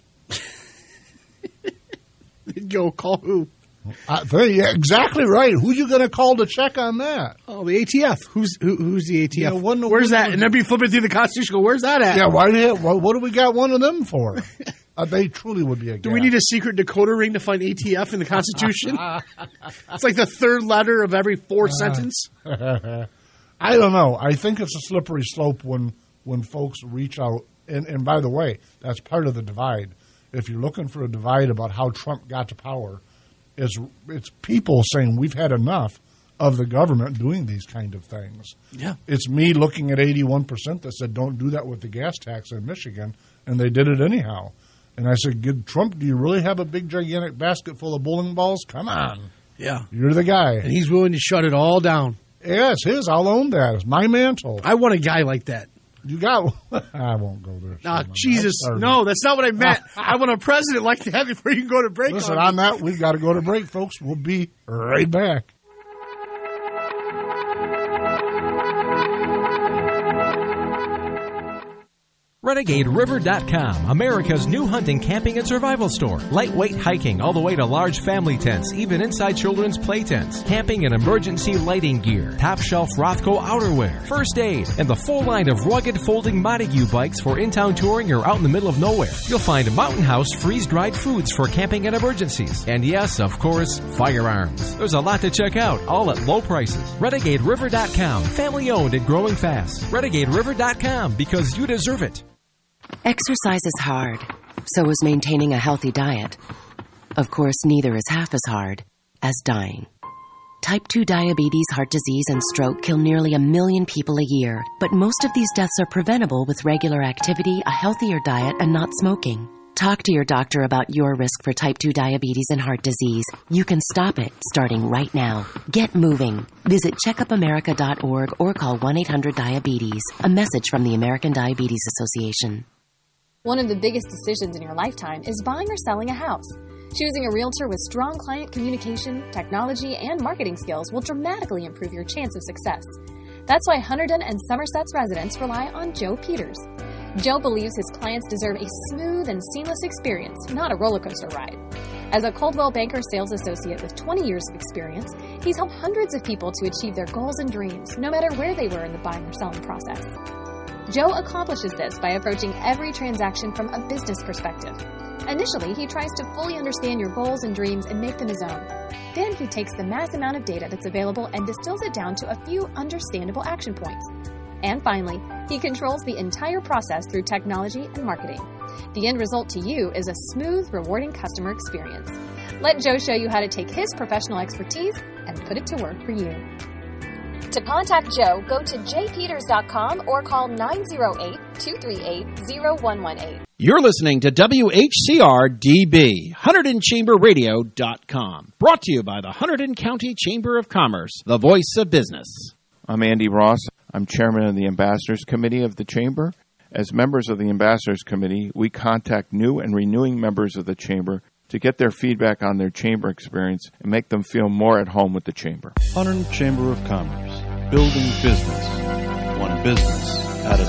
Go call who? Yeah, exactly right. Who you going to call to check on that? Oh, the ATF. Who's the ATF? Yeah, where's that? And then be flipping through the Constitution. Go, where's that at? Yeah, what do we got one of them for? They truly would be a gas. Do we need a secret decoder ring to find ATF in the Constitution? It's like the third letter of every fourth sentence. I don't know. I think it's a slippery slope when folks reach out. And by the way, that's part of the divide. If you're looking for a divide about how Trump got to power, it's people saying we've had enough of the government doing these kind of things. Yeah. It's me looking at 81% that said don't do that with the gas tax in Michigan, and they did it anyhow. And I said, Trump, do you really have a big, gigantic basket full of bowling balls? Come on. Yeah. You're the guy. And he's willing to shut it all down. Yeah, it's his. I'll own that. It's my mantle. I want a guy like that. You got I won't go there. Jesus. No, that's not what I meant. I want a president like that before you can go to break. Listen, on that, we've got to go to break, folks. We'll be right back. RenegadeRiver.com, America's new hunting, camping, and survival store. Lightweight hiking all the way to large family tents, even inside children's play tents. Camping and emergency lighting gear. Top shelf Rothco outerwear. First aid. And the full line of rugged folding Montague bikes for in-town touring or out in the middle of nowhere. You'll find Mountain House freeze-dried foods for camping and emergencies. And yes, of course, firearms. There's a lot to check out, all at low prices. RenegadeRiver.com, family owned and growing fast. RenegadeRiver.com, because you deserve it. Exercise is hard. So is maintaining a healthy diet. Of course, neither is half as hard as dying. Type 2 diabetes, heart disease, and stroke kill nearly 1 million people a year. But most of these deaths are preventable with regular activity, a healthier diet, and not smoking. Talk to your doctor about your risk for type 2 diabetes and heart disease. You can stop it starting right now. Get moving. Visit checkupamerica.org or call 1-800-DIABETES. A message from the American Diabetes Association. One of the biggest decisions in your lifetime is buying or selling a house. Choosing a realtor with strong client communication, technology, and marketing skills will dramatically improve your chance of success. That's why Hunterdon and Somerset's residents rely on Joe Peters. Joe believes his clients deserve a smooth and seamless experience, not a roller coaster ride. As a Coldwell Banker sales associate with 20 years of experience, he's helped hundreds of people to achieve their goals and dreams, no matter where they were in the buying or selling process. Joe accomplishes this by approaching every transaction from a business perspective. Initially, he tries to fully understand your goals and dreams and make them his own. Then he takes the mass amount of data that's available and distills it down to a few understandable action points. And finally, he controls the entire process through technology and marketing. The end result to you is a smooth, rewarding customer experience. Let Joe show you how to take his professional expertise and put it to work for you. To contact Joe, go to jpeters.com or call 908-238-0118. You're listening to WHCR-DB, HunterdonChamberRadio.com. Brought to you by the Hunterdon County Chamber of Commerce, the voice of business. I'm Andy Ross. I'm chairman of the Ambassadors Committee of the Chamber. As members of the Ambassadors Committee, we contact new and renewing members of the Chamber to get their feedback on their Chamber experience and make them feel more at home with the Chamber. Hunterdon Chamber of Commerce, building business, one business at a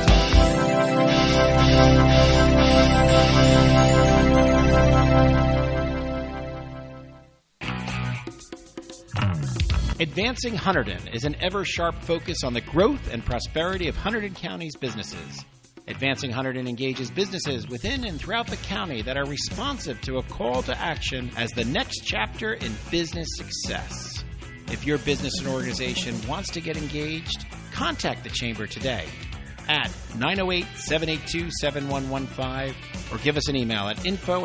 time. Advancing Hunterdon is an ever-sharp focus on the growth and prosperity of Hunterdon County's businesses. Advancing Hunterdon engages businesses within and throughout the county that are responsive to a call to action as the next chapter in business success. If your business and organization wants to get engaged, contact the Chamber today at 908-782-7115 or give us an email at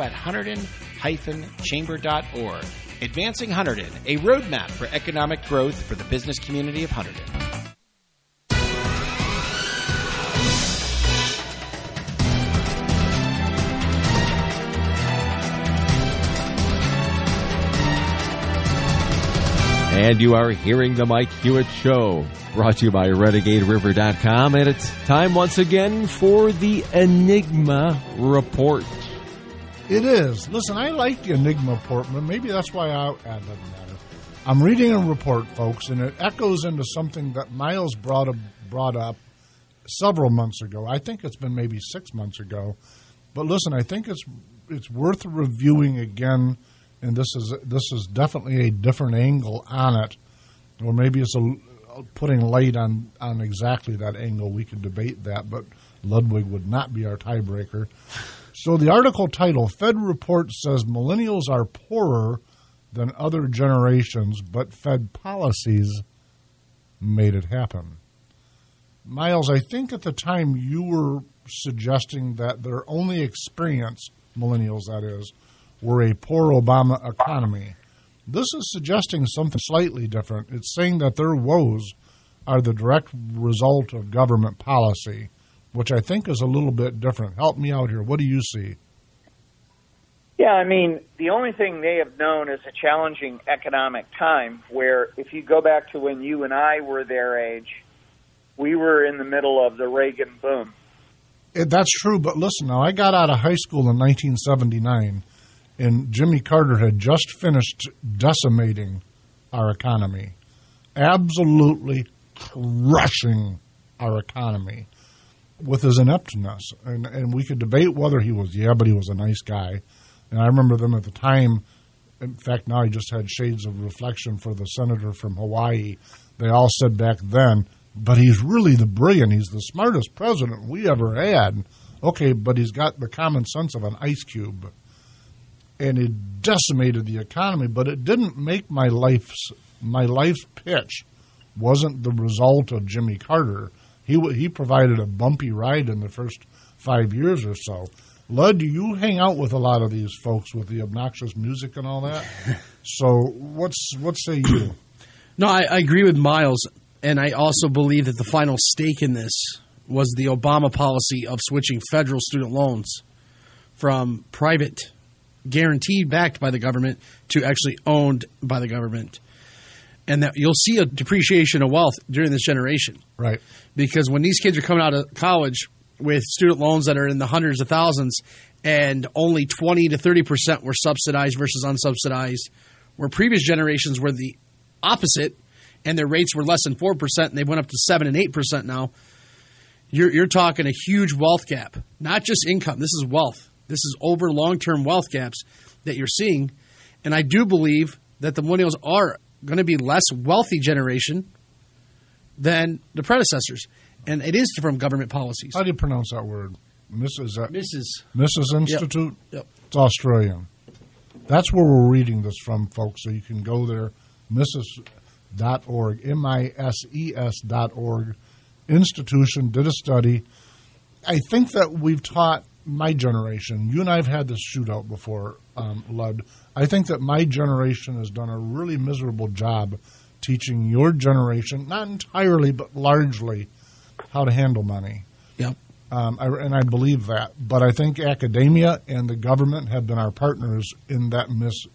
info@hunterdon-chamber.org. Advancing Hunterdon, a roadmap for economic growth for the business community of Hunterdon. And you are hearing the Mike Hewitt Show, brought to you by RenegadeRiver.com. And it's time once again for the Enigma Report. It is. Listen, I like the Enigma report, but maybe that's why it doesn't matter. I'm reading a report, folks, and it echoes into something that Miles brought up several months ago. I think it's been maybe 6 months ago. But listen, I think it's worth reviewing again. And this is definitely a different angle on it, or maybe it's putting light on exactly that angle. We could debate that, but Ludwig would not be our tiebreaker. So the article title, Fed report says millennials are poorer than other generations, but Fed policies made it happen. Miles, I think at the time you were suggesting that their only experience, millennials that is, were a poor Obama economy. This is suggesting something slightly different. It's saying that their woes are the direct result of government policy, which I think is a little bit different. Help me out here. What do you see? Yeah, I mean, the only thing they have known is a challenging economic time where if you go back to when you and I were their age, we were in the middle of the Reagan boom. That's true, but listen now, I got out of high school in 1979, and Jimmy Carter had just finished decimating our economy, absolutely crushing our economy with his ineptness. And we could debate whether he was, but he was a nice guy. And I remember them at the time. In fact, now I just had shades of reflection for the senator from Hawaii. They all said back then, but he's really the brilliant. He's the smartest president we ever had. Okay, but he's got the common sense of an ice cube. And it decimated the economy, but it didn't make my life's pitch wasn't the result of Jimmy Carter. He provided a bumpy ride in the first 5 years or so. Lud, you hang out with a lot of these folks with the obnoxious music and all that. So what say you? No, I agree with Miles, and I also believe that the final stake in this was the Obama policy of switching federal student loans from private, guaranteed backed by the government, to actually owned by the government. And that you'll see a depreciation of wealth during this generation. Right. Because when these kids are coming out of college with student loans that are in the hundreds of thousands and only 20 to 30% were subsidized versus unsubsidized, where previous generations were the opposite and their rates were less than 4% and they went up to 7 and 8% now, you're talking a huge wealth gap. Not just income. This is wealth. This is over long-term wealth gaps that you're seeing. And I do believe that the millennials are going to be less wealthy generation than the predecessors. And it is from government policies. How do you pronounce that word? Mrs. Institute? Yep. It's Australian. That's where we're reading this from, folks, so you can go there, Mises.org, MISES.org. Institution did a study. I think that we've taught my generation, you and I have had this shootout before, Lud. I think that my generation has done a really miserable job teaching your generation, not entirely, but largely, how to handle money. Yep. And I believe that. But I think academia and the government have been our partners in that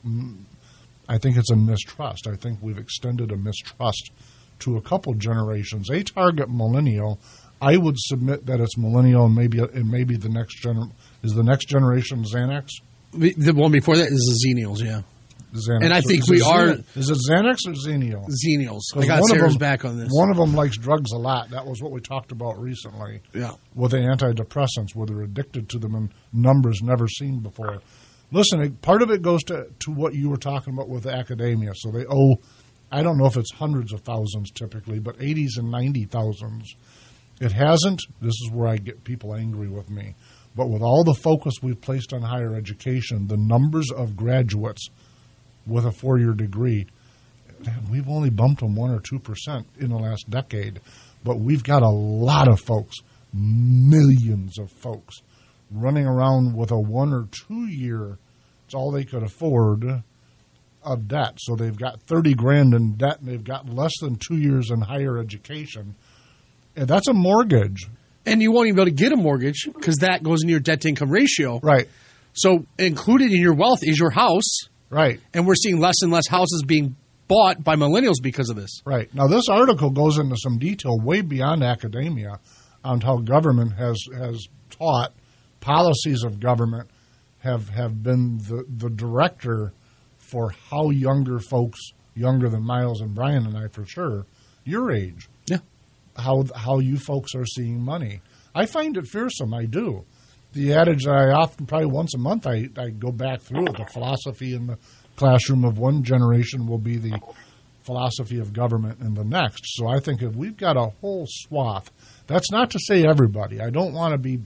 I think it's a mistrust. I think we've extended a mistrust to a couple generations. A target millennial, I would submit that it's millennial and maybe the next is the next generation Xanax? The one before that is the Xenials, yeah. Xanax. And I think we are... Is it Xanax or Xenial? Xenials. I got Sarah's back on this. One of them likes drugs a lot. That was what we talked about recently. Yeah. With the antidepressants, where they're addicted to them in numbers never seen before. Listen, part of it goes to what you were talking about with academia. So they owe, I don't know if it's hundreds of thousands typically, but 80s and 90,000s. It hasn't. This is where I get people angry with me. But with all the focus we've placed on higher education, the numbers of graduates with a 4-year degree, we've only bumped them 1 or 2% in the last decade. But we've got a lot of folks, millions of folks, running around with a 1 or 2 year, it's all they could afford, of debt. So they've got $30,000 in debt, and they've got less than 2 years in higher education. And that's a mortgage. And you won't even be able to get a mortgage because that goes into your debt-to-income ratio. Right. So included in your wealth is your house. Right. And we're seeing less and less houses being bought by millennials because of this. Right. Now, this article goes into some detail way beyond academia on how government has taught, policies of government have been the director for how younger folks, younger than Miles and Brian and I for sure, your age, how you folks are seeing money. I find it fearsome. I do. The adage that I often, probably once a month, I go back through it. The philosophy in the classroom of one generation will be the philosophy of government in the next. So I think if we've got a whole swath, that's not to say everybody. I don't want to be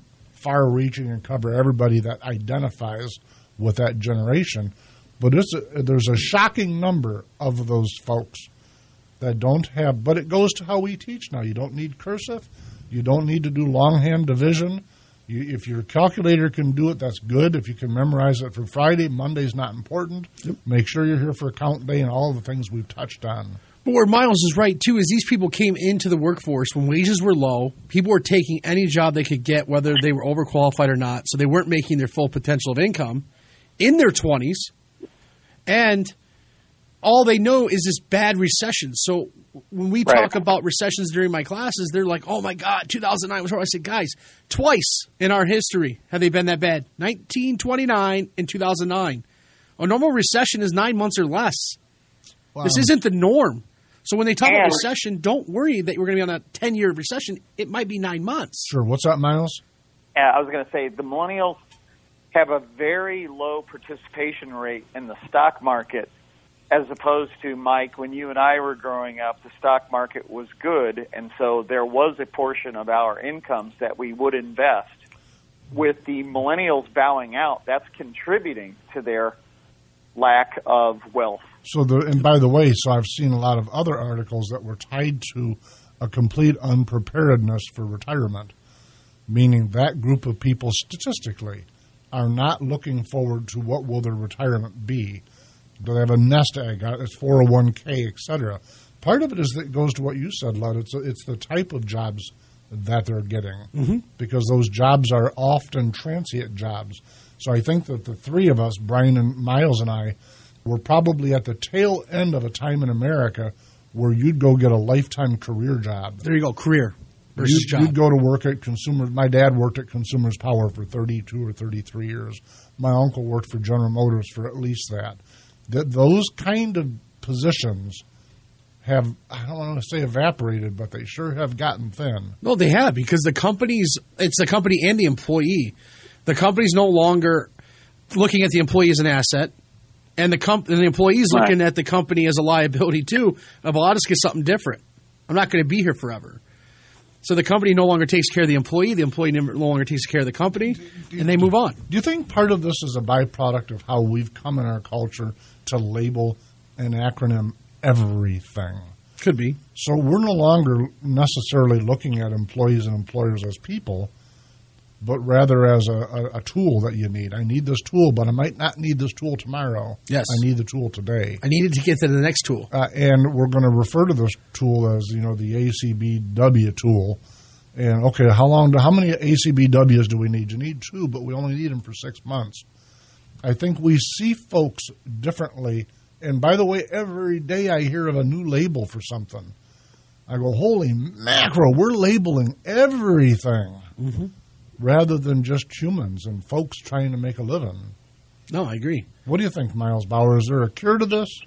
far-reaching and cover everybody that identifies with that generation. But there's a shocking number of those folks that don't have. But it goes to how we teach now. You don't need cursive. You don't need to do longhand division. If your calculator can do it, that's good. If you can memorize it for Friday, Monday's not important. Yep. Make sure you're here for count day and all the things we've touched on. But where Miles is right, too, is these people came into the workforce when wages were low. People were taking any job they could get, whether they were overqualified or not, so they weren't making their full potential of income in their 20s. And all they know is this bad recession. So when we talk about recessions during my classes, they're like, oh, my God, 2009 was horrible. I said, guys, twice in our history have they been that bad, 1929 and 2009. A normal recession is 9 months or less. Wow. This isn't the norm. So when they talk about recession, don't worry that we're going to be on a 10-year recession. It might be 9 months. Sure. What's up, Miles? I was going to say the millennials have a very low participation rate in the stock market, as opposed to, Mike, when you and I were growing up, the stock market was good, and so there was a portion of our incomes that we would invest. With the millennials bowing out, that's contributing to their lack of wealth. And by the way, I've seen a lot of other articles that were tied to a complete unpreparedness for retirement, meaning that group of people statistically are not looking forward to what will their retirement be. Do they have a nest egg? It's 401k, et cetera. Part of it is that it goes to what you said, Lud. It's the type of jobs that they're getting, because those jobs are often transient jobs. So I think that the three of us, Brian and Miles and I, were probably at the tail end of a time in America where you'd go get a lifetime career job. There you go, career versus job. You'd go to work at Consumers. My dad worked at Consumers Power for 32 or 33 years. My uncle worked for General Motors for at least that. Those kind of positions have, I don't want to say evaporated, but they sure have gotten thin. No, they have, because the companies, it's the company and the employee. The company's no longer looking at the employee as an asset, and the employee's looking at the company as a liability too. Of, well, I'll just get something different. I'm not going to be here forever. So the company no longer takes care of the employee no longer takes care of the company, and they move on. Do you think part of this is a byproduct of how we've come in our culture to label an acronym everything? Could be. So we're no longer necessarily looking at employees and employers as people, but rather as a tool that you need. I need this tool, but I might not need this tool tomorrow. Yes. I need the tool today. I needed to get to the next tool. And we're going to refer to this tool as, the ACBW tool. And, okay, how many ACBWs do we need? You need 2, but we only need them for 6 months. I think we see folks differently. And, by the way, every day I hear of a new label for something. I go, holy mackerel, we're labeling everything. Rather than just humans and folks trying to make a living. No, I agree. What do you think, Miles Bauer? Is there a cure to this?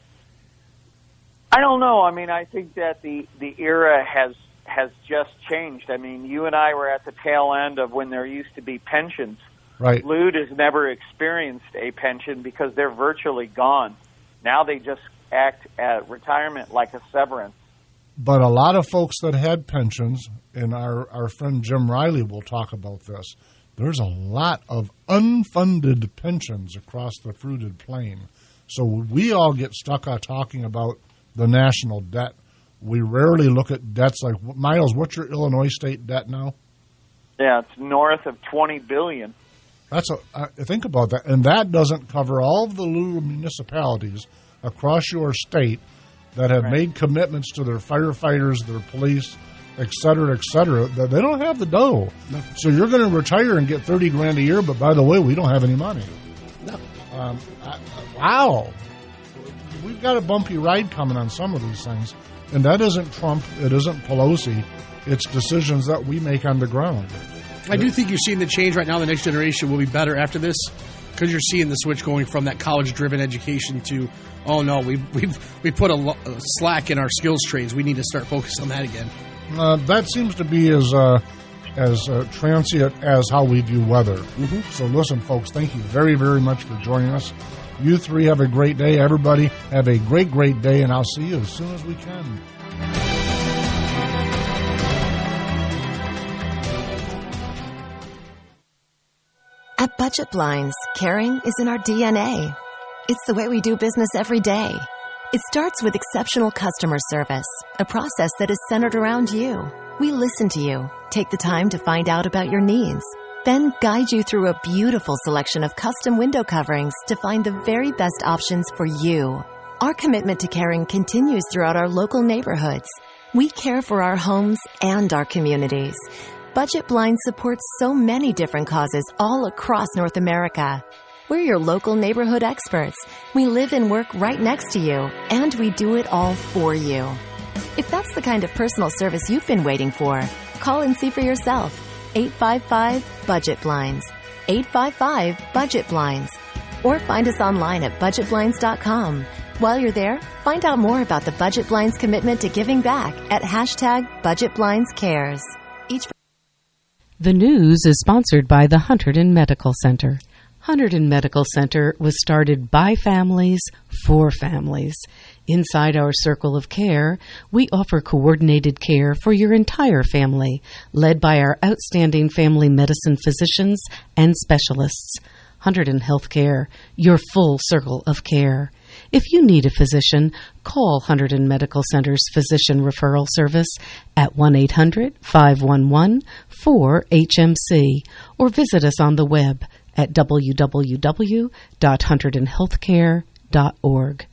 I don't know. I mean, I think that the era has just changed. I mean, you and I were at the tail end of when there used to be pensions. Right. Lude has never experienced a pension because they're virtually gone. Now they just act at retirement like a severance. But a lot of folks that had pensions, and our friend Jim Riley will talk about this, there's a lot of unfunded pensions across the fruited plain. So we all get stuck on talking about the national debt. We rarely look at debts like, Miles, what's your Illinois state debt now? Yeah, it's north of $20 billion. Think about that. And that doesn't cover all of the little municipalities across your state that have made commitments to their firefighters, their police, et cetera, that they don't have the dough. No. So you're going to retire and get $30,000 a year, but by the way, we don't have any money. No. Wow. We've got a bumpy ride coming on some of these things. And that isn't Trump, it isn't Pelosi, it's decisions that we make on the ground. I do think you're seeing the change right now. The next generation will be better after this, because you're seeing the switch going from that college-driven education to, oh no, we put a slack in our skills trades. We need to start focusing on that again. That seems to be as transient as how we view weather. So listen, folks, thank you very, very much for joining us. You three have a great day. Everybody have a great, great day, and I'll see you as soon as we can. At Budget Blinds, caring is in our DNA. It's the way we do business every day. It starts with exceptional customer service, a process that is centered around you. We listen to you, take the time to find out about your needs, then guide you through a beautiful selection of custom window coverings to find the very best options for you. Our commitment to caring continues throughout our local neighborhoods. We care for our homes and our communities. Budget Blinds supports so many different causes all across North America. We're your local neighborhood experts. We live and work right next to you, and we do it all for you. If that's the kind of personal service you've been waiting for, call and see for yourself. 855-BUDGET-BLINDS. 855-BUDGET-BLINDS. Or find us online at budgetblinds.com. While you're there, find out more about the Budget Blinds commitment to giving back at #BudgetBlindsCares. The news is sponsored by the Hunterdon Medical Center. Hunterdon Medical Center was started by families for families. Inside our circle of care, we offer coordinated care for your entire family, led by our outstanding family medicine physicians and specialists. Hunterdon Healthcare, your full circle of care. If you need a physician, call Hunterdon Medical Center's Physician Referral Service at 1-800-511-4HMC or visit us on the web at www.hunterdonhealthcare.org.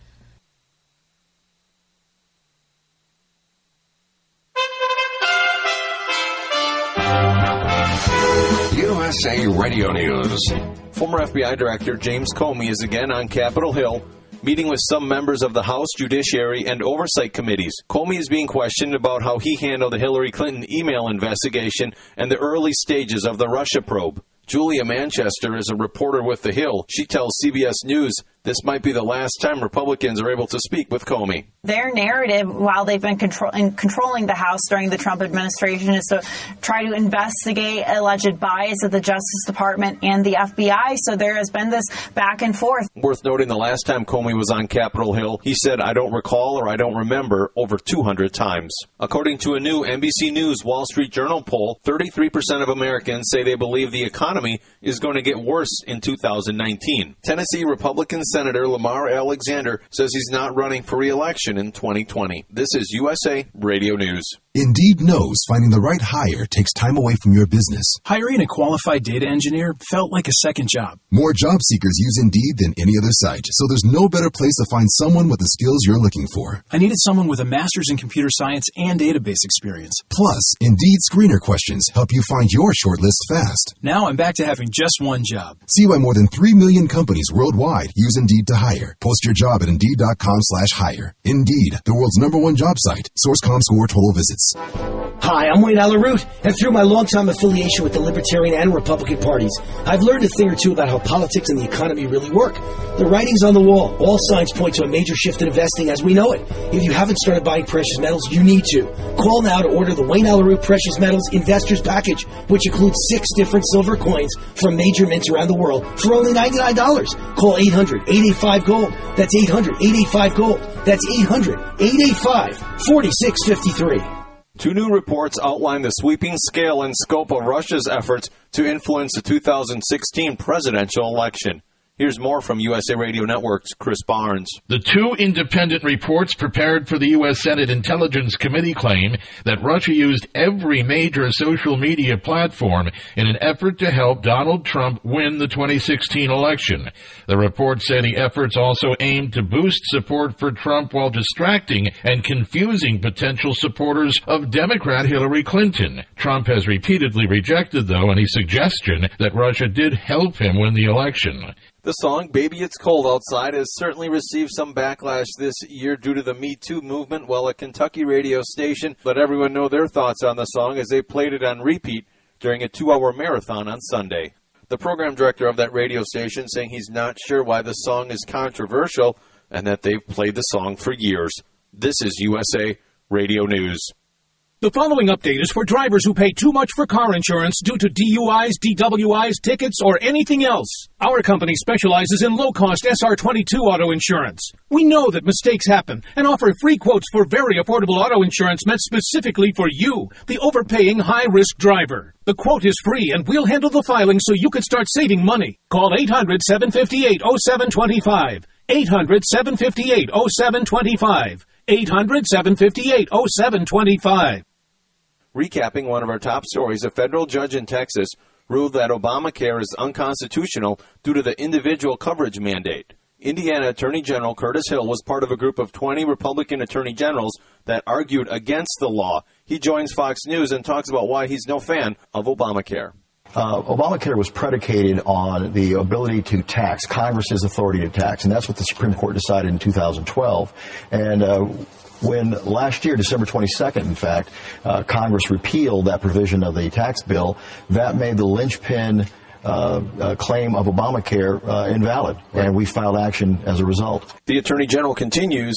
USA Radio News. Former FBI Director James Comey is again on Capitol Hill, meeting with some members of the House Judiciary and Oversight Committees. Comey is being questioned about how he handled the Hillary Clinton email investigation and the early stages of the Russia probe. Julia Manchester is a reporter with The Hill. She tells CBS News this might be the last time Republicans are able to speak with Comey. Their narrative, while they've been controlling the House during the Trump administration, is to try to investigate alleged bias at the Justice Department and the FBI. So there has been this back and forth. Worth noting, the last time Comey was on Capitol Hill, he said, "I don't recall" or "I don't remember" over 200 times. According to a new NBC News Wall Street Journal poll, 33% of Americans say they believe the economy is going to get worse in 2019. Tennessee Republican Senator Lamar Alexander says he's not running for re-election in 2020. This is USA Radio News. Indeed knows finding the right hire takes time away from your business. Hiring a qualified data engineer felt like a second job. More job seekers use Indeed than any other site, so there's no better place to find someone with the skills you're looking for. I needed someone with a master's in computer science and database experience. Plus, Indeed screener questions help you find your shortlist fast. Now I'm back to having just one job. See why more than 3 million companies worldwide use Indeed to hire. Post your job at Indeed.com/hire. Indeed, the world's #1 job site. Source.com score total visits. Hi, I'm Wayne Allyn Root, and through my longtime affiliation with the Libertarian and Republican parties, I've learned a thing or two about how politics and the economy really work. The writing's on the wall. All signs point to a major shift in investing as we know it. If you haven't started buying precious metals, you need to. Call now to order the Wayne Allyn Root Precious Metals Investors Package, which includes 6 different silver coins from major mints around the world for only $99. Call 800-885-GOLD. That's 800-885-GOLD. That's 800-885-4653. 2 new reports outline the sweeping scale and scope of Russia's efforts to influence the 2016 presidential election. Here's more from USA Radio Network's Chris Barnes. The 2 independent reports prepared for the U.S. Senate Intelligence Committee claim that Russia used every major social media platform in an effort to help Donald Trump win the 2016 election. The reports say the efforts also aimed to boost support for Trump while distracting and confusing potential supporters of Democrat Hillary Clinton. Trump has repeatedly rejected, though, any suggestion that Russia did help him win the election. The song "Baby It's Cold Outside" has certainly received some backlash this year due to the Me Too movement, while a Kentucky radio station let everyone know their thoughts on the song as they played it on repeat during a 2-hour marathon on Sunday. The program director of that radio station saying he's not sure why the song is controversial and that they've played the song for years. This is USA Radio News. The following update is for drivers who pay too much for car insurance due to DUIs, DWIs, tickets, or anything else. Our company specializes in low-cost SR22 auto insurance. We know that mistakes happen and offer free quotes for very affordable auto insurance meant specifically for you, the overpaying high-risk driver. The quote is free, and we'll handle the filing so you can start saving money. Call 800-758-0725. 800-758-0725. 800-758-0725. Recapping one of our top stories, a federal judge in Texas ruled that Obamacare is unconstitutional due to the individual coverage mandate. Indiana Attorney General Curtis Hill was part of a group of 20 Republican attorney generals that argued against the law. He joins Fox News and talks about why he's no fan of Obamacare. Obamacare was predicated on the ability to tax, Congress's authority to tax, and that's what the Supreme Court decided in 2012. And when last year, December 22nd, in fact, Congress repealed that provision of the tax bill, that made the linchpin claim of Obamacare invalid, and we filed action as a result. The Attorney General continues